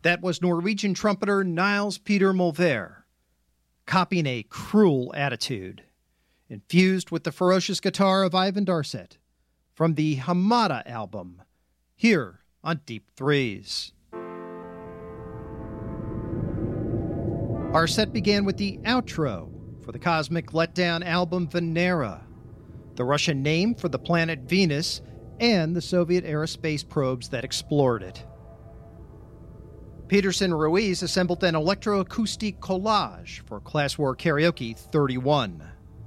That was Norwegian trumpeter Niels Peter Molvær, copying a cruel attitude, infused with the ferocious guitar of Ivan Darset, from the Hamada album, here on Deep Threes. Our set began with the outro for the Cosmic Letdown album Venera, the Russian name for the planet Venus and the Soviet-era space probes that explored it. Peterson Ruiz assembled an electroacoustic collage for Class War Karaoke 31.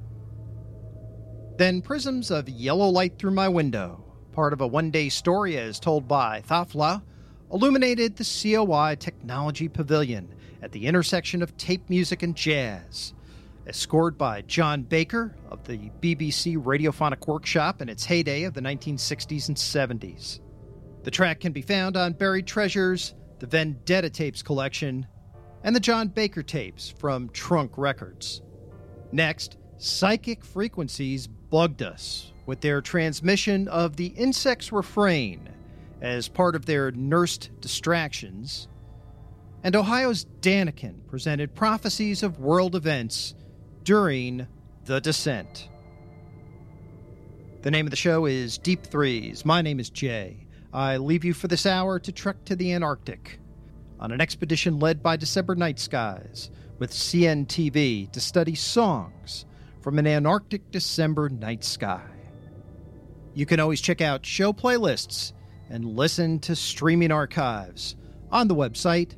Then Prisms of Yellow Light Through My Window, part of a one-day story as told by Thafla, illuminated the COI Technology Pavilion at the intersection of tape music and jazz, as scored by John Baker of the BBC Radiophonic Workshop in its heyday of the 1960s and 70s. The track can be found on Buried Treasures, the Vendetta Tapes collection, and the John Baker tapes from Trunk Records. Next, Psychic Frequencies bugged us with their transmission of the Insects Refrain as part of their Nursed Distractions, and Ohio's Daniken presented prophecies of world events during The Descent. The name of the show is Deep Threes. My name is Jay. I leave you for this hour to trek to the Antarctic on an expedition led by December Night Skies with CNTV to study songs from an Antarctic December night sky. You can always check out show playlists and listen to streaming archives on the website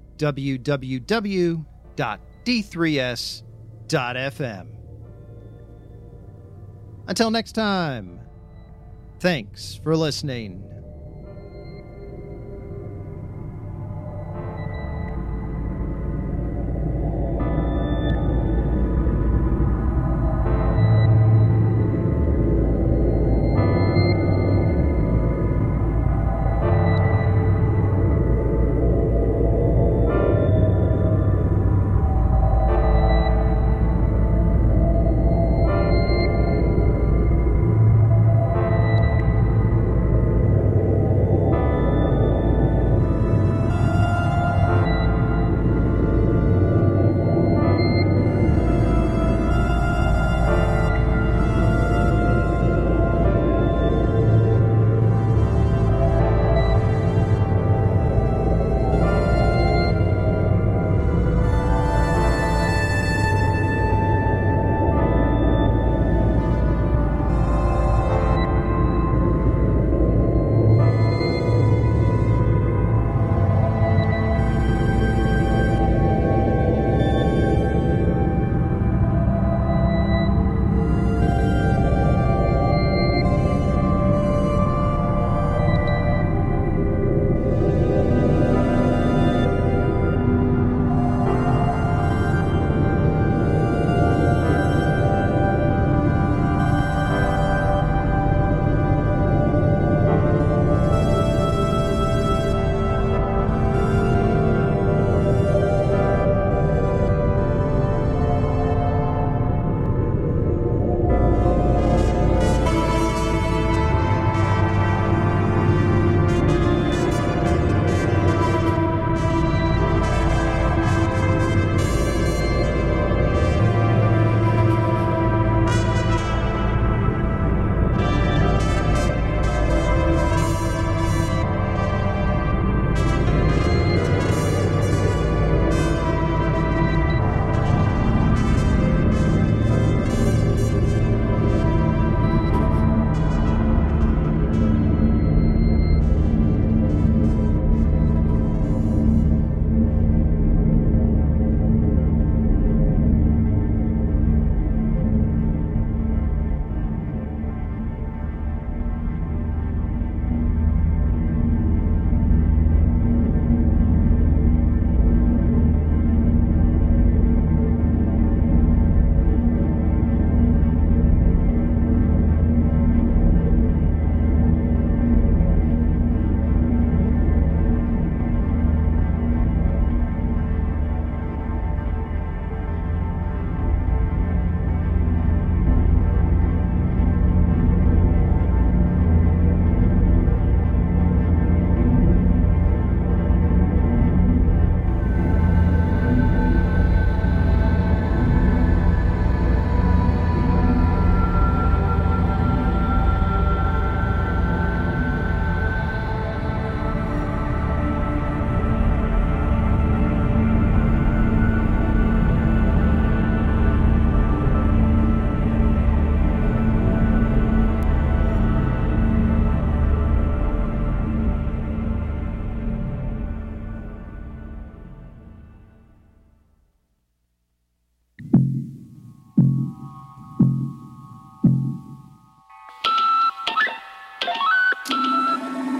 www.d3s.fm. Until next time, thanks for listening.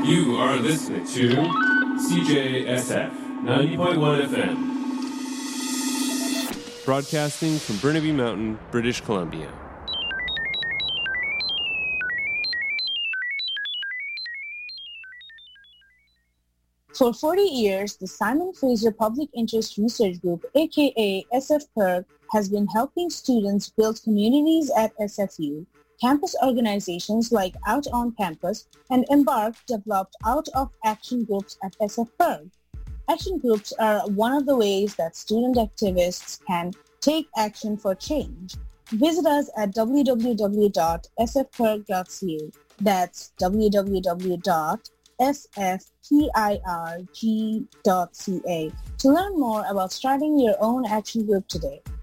You are listening to CJSF 90.1 FM. Broadcasting from Burnaby Mountain, British Columbia. For 40 years, the Simon Fraser Public Interest Research Group, aka SF-PIRG, has been helping students build communities at SFU. Campus organizations like Out on Campus and Embark developed out-of-action groups at SF-PIRG. Action groups are one of the ways that student activists can take action for change. Visit us at www.sfpirg.ca. That's www.sfpirg.ca to learn more about starting your own action group today.